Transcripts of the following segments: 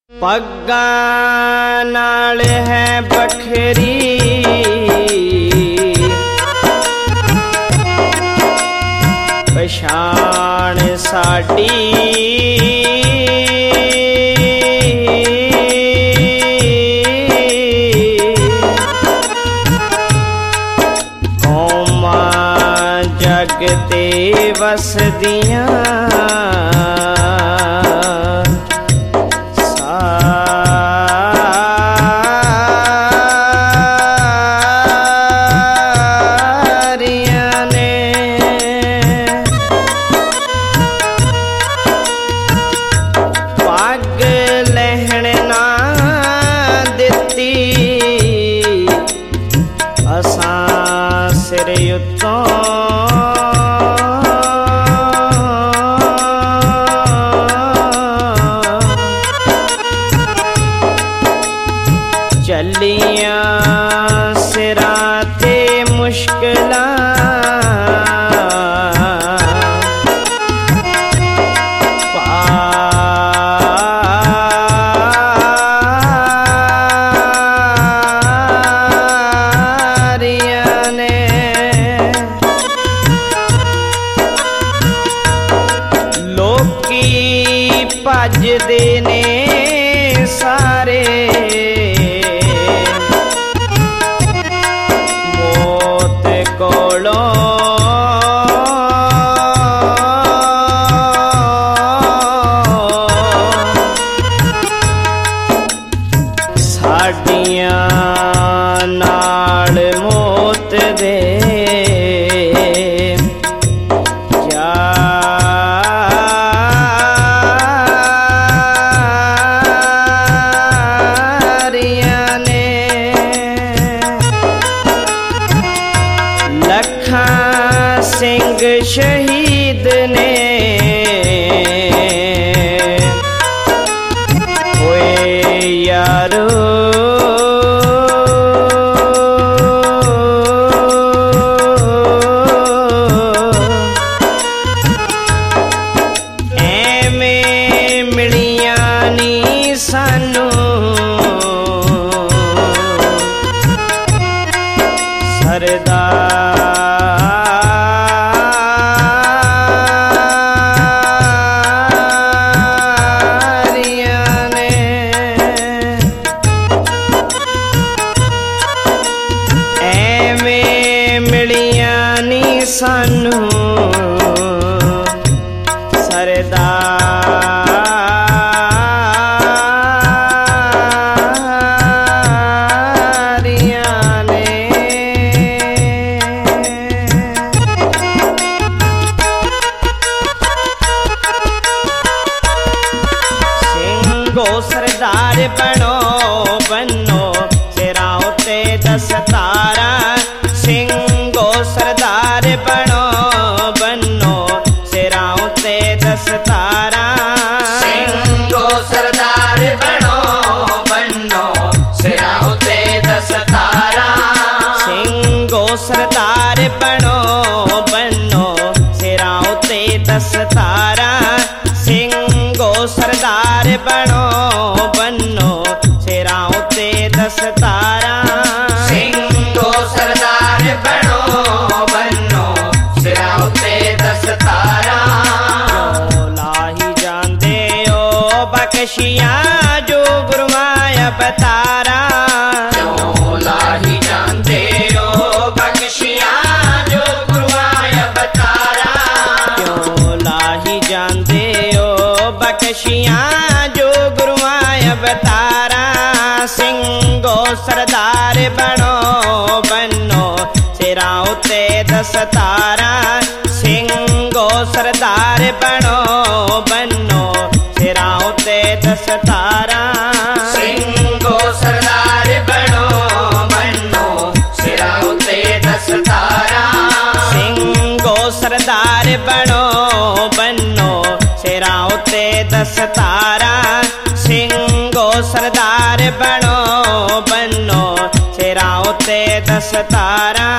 पग्गां नाल है बखरी पछाण साडी कौमां जग ते वसदियां सिर उत्तों चलियां सिरां ते मुश्किलां भजदे ने सारे मौत कोलों साडियां नाल मौत दे सिंह शहीद ने होए यारो एवें मिलियां नी सानू सरदार सानू सरदारियां ने सिंघो सरदार बनो बनो सिरां उत्ते दस्तारा सिंघो सरदार बनो बनो सिरां उत्ते दस्तारा सिंघो सरदार बनो बनो सिरां उत्ते दस्तारा सिंघो सरदार बनो बनो सिरां उत्ते दस्तारा सिंघो सरदार बनो बनो सिरां उत्ते दस्तारा सिंघो सरदार बनो बनो सिरां उत्ते दस्तारा लाही जांदे ओ बख्शियां जो गुरमाया बतारा लाही जांदे ओ बख्शियां जो गुरमाया बतारा लाही जांदे ओ बख्शियां जो गुरमाया बतारा सिंघो सरदार बनो बनो सिरां उत्ते दस्तारा सिंघो सरदार बनो बनो सिरां उत्ते दस्तारा सिंघो सरदार बनो बनो सिरां उत्ते दस्तारा सिंघो सरदार बनो बनो सिरां उत्ते दस्तारा सिंघो सरदार बनो बनो सिरां उत्ते दस्तारा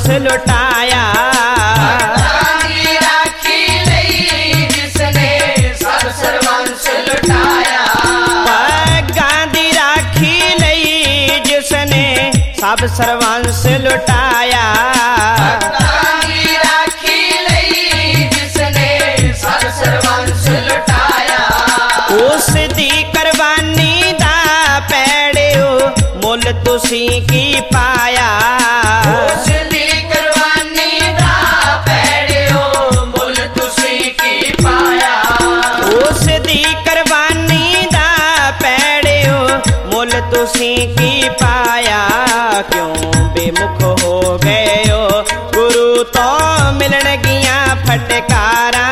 ਸਰਵੰਸ ਲੁਟਾਇਆ। ਭਗਤਾਂ ਦੀ ਰਾਖੀ ਲਈ ਜਿਸਨੇ ਸਭ ਸਰਵੰਸ ਲੁਟਾਇਆ। ਭਾਗਾਂ ਦੀ ਰਾਖੀ ਲਈ ਜਿਸਨੇ ਸਭ ਸਰਵੰਸ ਲੁਟਾਇਆ। ਭਗਤਾਂ ਦੀ ਰਾਖੀ ਲਈ ਜਿਸਨੇ ਸਭ ਸਰਵੰਸ ਲੁਟਾਇਆ। ਉਸ ਦੀ ਕੁਰਬਾਨੀ ਦਾ ਪੈੜਿਓ ਮੁੱਲ ਤੁਸੀਂ ਕੀ ਪਾਇਆ। ਉਸ ਦੀ ਕੁਰਬਾਨੀ ਦਾ ਪੈੜਿਓ ਮੁੱਲ ਤੁਸੀਂ ਕੀ ਪਾਇਆ। ਉਸ ਦੀ ਕੁਰਬਾਨੀ ਦਾ ਪੈੜਿਓ ਮੁੱਲ ਤੁਸੀਂ ਕੀ ਪਾਇਆ। ਕਿਉਂ ਬੇਮੁਖ ਹੋ ਗਏ ਹੋ ਗੁਰੂ ਤੋਂ ਮਿਲਣਗੀਆਂ ਫਟਕਾਰਾਂ।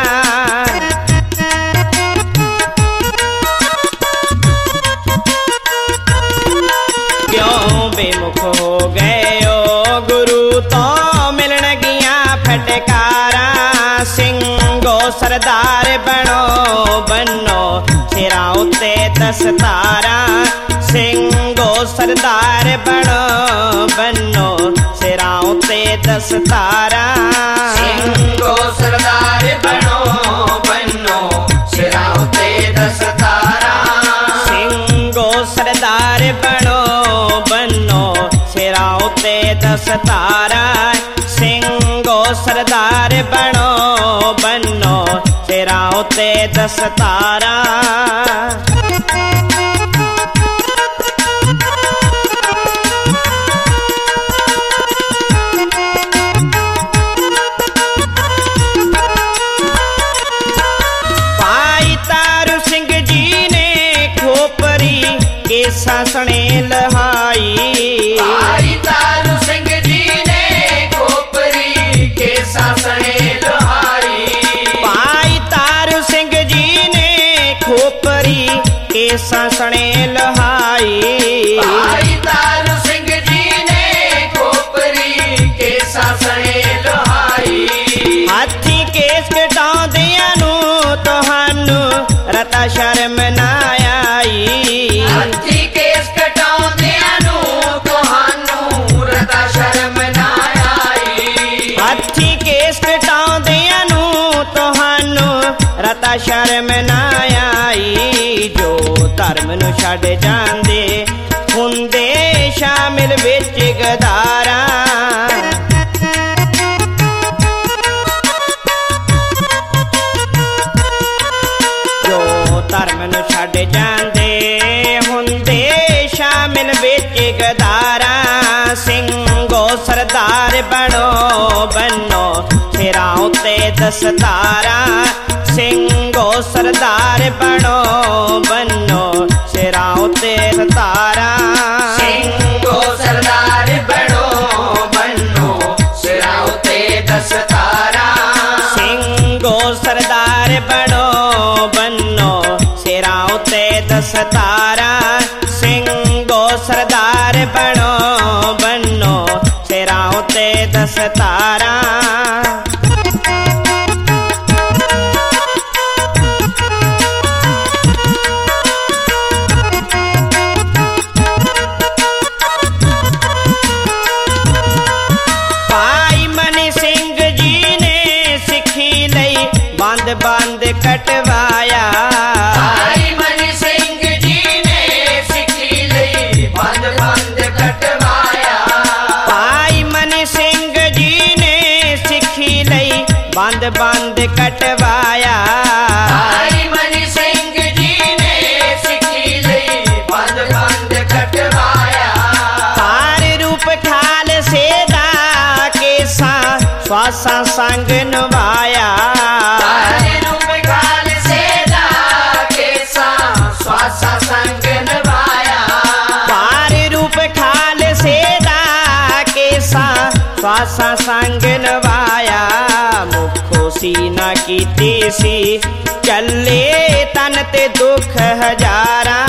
ਕਿਉਂ ਬੇਮੁਖ ਹੋ ਗਏ ਹੋ ਗੁਰੂ ਤੋਂ ਮਿਲਣਗੀਆਂ ਫਟਕਾਰਾਂ। ਸਿੰਘੋ ਸਰਦਾਰ ਬਣੋ ਬੰਨੋ ਸਿਰਾਂ ਉੱਤੇ ਦਸਤਾਰਾਂ। ਸਿੰਘੋ ਸਰਦਾਰ ਬਣੋ ਬੰਨੋ ਸਿਰਾਂ ਉੱਤੇ ਦਸਤਾਰਾਂ। ਸਿੰਘੋ ਸਰਦਾਰ ਬਣੋ ਬੰਨੋ ਸਿਰਾਂ ਉੱਤੇ ਦਸਤਾਰਾਂ। ਸਿੰਘੋ ਸਰਦਾਰ ਬਣੋ ਬੰਨੋ ਸਿਰਾਂ ਉੱਤੇ ਦਸਤਾਰਾਂ। ਸਿੰਘੋ ਸਰਦਾਰ ਬਣੋ ਬੰਨੋ ਸਿਰਾਂ ਉੱਤੇ ਦਸਤਾਰਾਂ। ਸਾਸਣੇ ਲਹਾਈ। ਭਾਈ ਤਾਰੂ ਸਿੰਘ ਜੀ ਨੇ ਖੋਪਰੀ ਕੇ ਸਾਸਣੇ ਲਹਾਈ। ਭਾਈ ਤਾਰੂ ਸਿੰਘ ਜੀ ਨੇ ਖੋਪਰੀ ਕੇ ਸਾਸਣੇ ਲਹਾਈ। ਭਾਈ ਤਾਰੂ ਸਿੰਘ ਜੀ ਨੇ ਖੋਪਰੀ ਕੇ ਸਾਸਣੇ ਲਹਾਈ। ਹਾਥੀ ਕੇਸ ਕਟਾਉਂਦਿਆਂ ਨੂੰ ਤੁਹਾਨੂੰ ਰਤਾ ਸ਼ਰਮ ਨਾ ਆਈ। ਹਾਥੀ ਕੇਸ ਕਟਾਉਂਦਿਆਂ ਨੂੰ ਤੁਹਾਨੂੰ ਰਤਾ ਸ਼ਰਮ ਨਾ ਆਈ। ਹਾਥੀ ਕੇਸ ਕਟਾਉਂਦਿਆਂ ਨੂੰ ਤੁਹਾਨੂੰ ਰਤਾ ਸ਼ਰਮ ਨਾ ਆਈ। ਜੋ ਧਰਮ ਨੂੰ ਛੱਡ ਜਾਂਦੇ ਹੁੰਦੇ ਸ਼ਾਮਿਲ ਵਿੱਚ ਗਦਾਰਾਂ। ਧਰਮ ਨੂੰ ਛੱਡ ਜਾਂਦੇ ਹੁੰਦੇ ਸ਼ਾਮਿਲ ਵਿੱਚ ਗਦਾਰਾਂ। ਸਿੰਘੋ ਸਰਦਾਰ ਬਣੋ ਬੰਨੋ ਸਿਰਾਂ ਉੱਤੇ ਦਸਤਾਰਾਂ। ਸਿੰਘੋ ਸਰਦਾਰ ਬਣੋ ਬੰਨੋ ਸਿਰਾਂ ਉੱਤੇ ਦਸਤਾਰਾਂ। ਸਿੰਘੋ ਸਰਦਾਰ ਬਣੋ ਬੰਨੋ ਸਿਰਾਂ ਉੱਤੇ ਦਸਤਾਰਾਂ। ਸਿੰਘੋ ਸਰਦਾਰ ਬਣੋ ਬੰਨੋ ਸਿਰਾਂ ਉੱਤੇ ਦਸਤਾਰਾਂ। ਸਿੰਘੋ ਸਰਦਾਰ ਬਣੋ ਬੰਨੋ ਸਿਰਾਂ ਉੱਤੇ ਦਸਤਾਰਾਂ। ਭਾਈ ਮਨੀ ਸਿੰਘ ਜੀ ਨੇ ਸਿੱਖੀ ਲਈ ਬੰਦ ਬੰਦ ਕਟਵਾਇਆ। ਭਾਈ ਮਨੀ ਸਿੰਘ ਜੀ ਨੇ ਸਿੱਖੀ ਲਈ ਬੰਦ ਬੰਦ ਕਟਵਾਇਆ। ਭਾਈ ਮਨੀ ਸਿੰਘ ਜੀ ਨੇ ਸਿੱਖੀ ਲਈ ਬੰਦ ਬੰਦ ਕਟਵਾਇਆ। ਭਾਈ ਮਨੀ ਸਿੰਘ ਜੀ ਨੇ ਸਿੱਖੀ ਲਈ ਬੰਦ ਬੰਦ ਕਟਵਾਇਆ। ਹਰ ਰੂਪ ਖਾਲਸੇ ਦਾ ਕੇਸਾਂ ਸਵਾਸਾਂ ਸੰਗ ਨਿਭਾਇਆ। ਹਰ ਰੂਪ ਖਾਲਸੇ ਦਾ ਕੇਸਾਂ ਸਵਾਸਾਂ ਸੰਗ ਨਿਭਾਇਆ। ਹਰ ਰੂਪ ਖਾਲਸੇ ਦਾ ਕੇਸਾਂ ਸਵਾਸਾਂ ਸੰਗ ਨਿਭਾਇਆ। ਮੁਖੋ ਸੀ ਨਾ ਕੀਤੀ ਸੀ ਚੱਲੇ ਤਨ ਤੇ ਦੁੱਖ ਹਜ਼ਾਰਾਂ।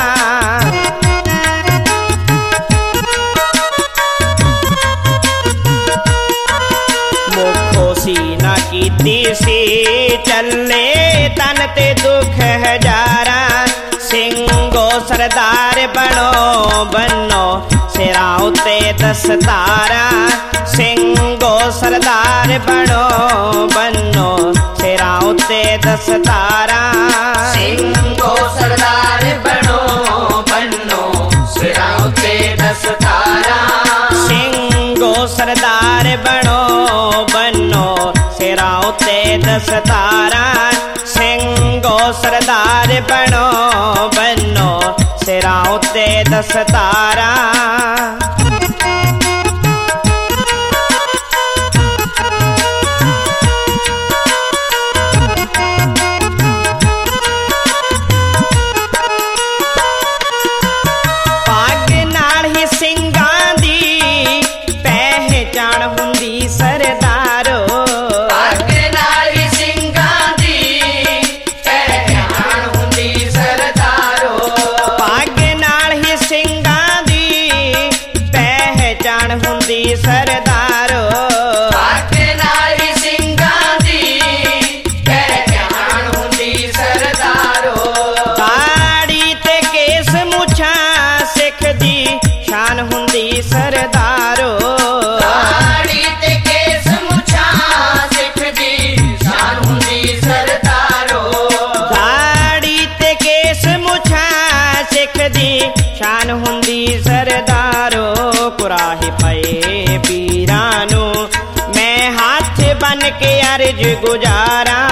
ਮੁਖੋ ਸੀ ਨਾ ਕੀਤੀ ਸੀ ਚੱਲੇ ਤਨ ਤੇ ਦੁੱਖ ਹਜ਼ਾਰਾਂ। ਸਿੰਘੋ ਸਰਦਾਰ ਬਣੋ ਬੰਨੋ ਸਿਰਾਂ ਉੱਤੇ ਦਸਤਾਰਾ ਸਿੰਘੋ ਸਰਦਾਰ ਬਣੋ ਬੰਨੋ ਸਿਰਾਂ ਉੱਤੇ ਦਸਤਾਰਾ ਸਿੰਘੋ ਸਰਦਾਰ ਬਣੋ ਬੰਨੋ ਸਿਰਾਂ ਉੱਤੇ ਦਸਤਾਰਾ ਸਿੰਘੋ ਸਰਦਾਰ ਬਣੋ ਬੰਨੋ ਸਿਰਾਂ ਉੱਤੇ ਦਸਤਾਰਾ ਸਿੰਘੋ ਸਰਦਾਰ ਬਣੋ ਬੰਨੋ ਸਿਰਾਂ ਉੱਤੇ ਦਸਤਾਰਾ ਸਰਦਾਰੋ ਪੱਗ ਨਾਲ ਹੀ ਸਿੰਘਾਂ ਦੀ ਪਹਿਚਾਣ ਹੁੰਦੀ ਸਰਦਾਰੋ ਦਾੜੀ ਤੇ ਕੇਸ ਮੁੱਛਾਂ ਸਿੱਖ ਦੀ ਸ਼ਾਨ ਹੁੰਦੀ ਸਰਦਾਰੋ ਦਾੜੀ ਤੇ ਕੇਸ ਮੁੱਛਾਂ ਸਿੱਖ ਦੀ ਸ਼ਾਨ ਹੁੰਦੀ ਸਰਦਾਰੋ ਦਾੜੀ ਤੇ ਕੇਸ ਮੁੱਛਾਂ ਸਿੱਖ ਦੀ ਸ਼ਾਨ ਹੁੰਦੀ ਸਰਦਾਰੋ ਕੁਰਾਹੇ ਪਏ ਪੀਰਾਂ ਨੂੰ ਮੈਂ ਹੱਥ ਬੰਨ ਕੇ ਅਰਜ ਗੁਜ਼ਾਰਾਂ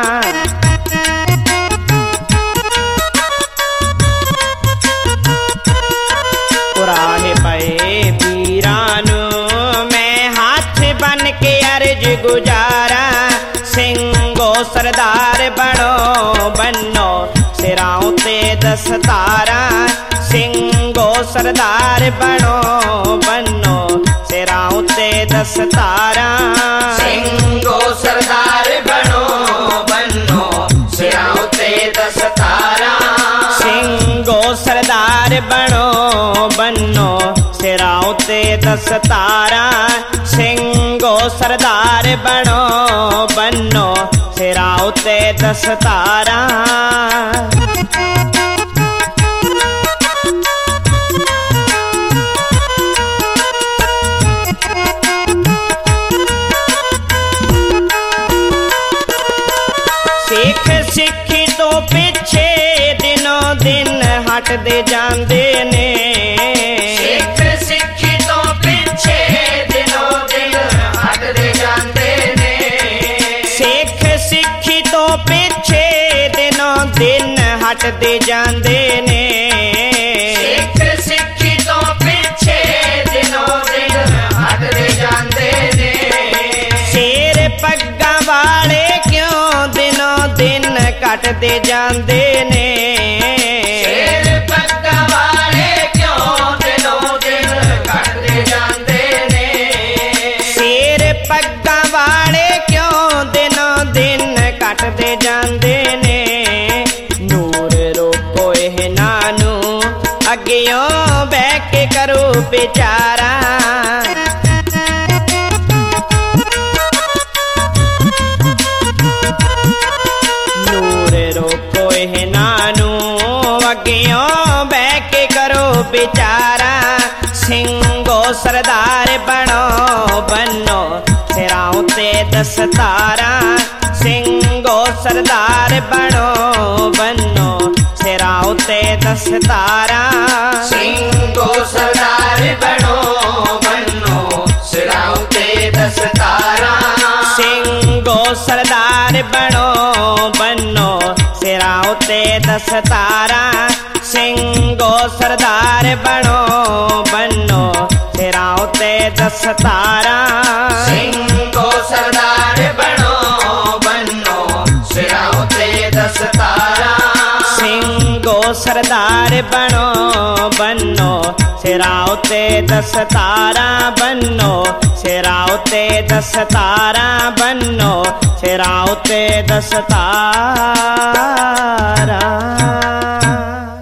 ਕੁਰਾਹੇ ਪਏ ਪੀਰਾਂ ਨੂੰ ਮੈਂ ਹੱਥ ਬੰਨ ਕੇ ਅਰਜ ਗੁਜ਼ਾਰਾਂ ਸਿੰਘੋ ਸਰਦਾਰ ਬਣੋ ਬੰਨੋ ਸਿਰਾਂ ਉੱਤੇ ਦਸਤਾਰਾ ਸਿੰਘੋ ਸਰਦਾਰ ਬਣੋ ਬੰਨੋ ਸਿਰਾਂ ਉੱਤੇ ਦਸਤਾਰਾ ਸਿੰਘੋ ਸਰਦਾਰ ਬਣੋ ਬੰਨੋ ਸਿਰਾਂ ਉੱਤੇ ਦਸਤਾਰਾ ਸਿੰਘੋ ਸਰਦਾਰ ਬਣੋ ਬੰਨੋ ਸਿਰਾਂ ਉੱਤੇ ਦਸਤਾਰਾ ਸਿੰਘੋ ਸਰਦਾਰ ਬਣੋ ਬੰਨੋ ਸਿਰਾਂ ਉੱਤੇ ਦਸਤਾਰਾ ਸਿੱਖ ਸਿੱਖੀ ਤੋਂ ਪਿੱਛੇ ਦਿਨੋਂ ਦਿਨ ਹਟਦੇ ਜਾਂਦੇ ਨੇ ਸਿੱਖ ਸਿੱਖੀ ਤੋਂ ਪਿੱਛੇ ਦਿਨੋਂ ਦਿਨ ਹਟਦੇ ਜਾਂਦੇ ਨੇ ਸਿੱਖ ਸਿੱਖੀ ਤੋਂ ਪਿੱਛੇ ਦਿਨੋਂ ਦਿਨ ਹਟਦੇ ਜਾਂਦੇ ਨੇ ਸਿੱਖ ਸਿੱਖੀ ਤੋਂ ਪਿੱਛੇ ਦਿਨੋਂ ਦਿਨ ਹਟਦੇ ਜਾਂਦੇ ਨੇ ਸ਼ੇਰ ਪੱਗਾਂ ਵਾਲੇ ਕਿਉਂ ਦਿਨੋਂ ਦਿਨ ਘਟਦੇ ਜਾਂਦੇ ਨੇ ਸ਼ੇਰ ਪੱਗਾਂ ਵਾਲੇ ਕਿਉਂ ਦਿਨੋਂ ਦਿਨ ਘਟਦੇ ਜਾਂਦੇ ਨੇ ਸ਼ੇਰ ਪੱਗਾਂ ਵਾਲੇ ਕਿਉਂ ਦਿਨੋਂ ਦਿਨ ਘਟਦੇ ਜਾਂਦੇ ਨੇ ਨੂਰ ਰੋਕੋ ਇਹਨਾਂ ਨੂੰ ਅੱਗਿਓਂ ਬਹਿ ਕੇ ਕਰੋ ਵਿਚਾਰਾ ਨੂਰ ਰੋਕੋ ਇਹਨਾਂ ਨੂੰ ਅੱਗਿਓਂ ਬਹਿ ਕੇ ਕਰੋ ਵਿਚਾਰਾ ਸਿੰਘੋ ਸਰਦਾਰ ਬਣੋ ਬੰਨੋ ਸਿਰਾਂ ਉੱਤੇ ਦਸਤਾਰਾ ਸਿੰਘੋ ਸਰਦਾਰ ਬਣੋ ਬੰਨੋ ਸਿਰਾਂ ਉੱਤੇ ਦਸਤਾਰਾ ਸਿੰਘੋ ਸਰਦਾਰ ਬਣੋ ਬੰਨੋ ਸਿਰਾਂ ਉੱਤੇ ਦਸਤਾਰਾ ਸਿੰਘੋ ਸਰਦਾਰ ਬਣੋ ਬੰਨੋ ਸਿਰਾਂ ਉੱਤੇ ਦਸਤਾਰਾ ਸਿੰਘੋ ਸਰਦਾਰ ਬਣੋ ਬੰਨੋ ਸਿਰਾਂ ਉੱਤੇ ਦਸਤਾਰਾ ਸਿੰਘੋ ਸਰਦਾਰ ਬਣੋ ਬੰਨੋ ਸਿਰਾਂ ਉੱਤੇ ਦਸਤਾਰਾ ਸਿੰਘੋ ਸਰਦਾਰ ਬਣੋ ਬੰਨੋ ਸਿਰਾਂ ਉੱਤੇ ਦਸਤਾਰਾ ਬੰਨੋ ਸਿਰਾਂ ਉੱਤੇ ਦਸਤਾਰਾ ਬੰਨੋ ਸਿਰਾਂ ਉੱਤੇ ਦਸਤਾਰਾ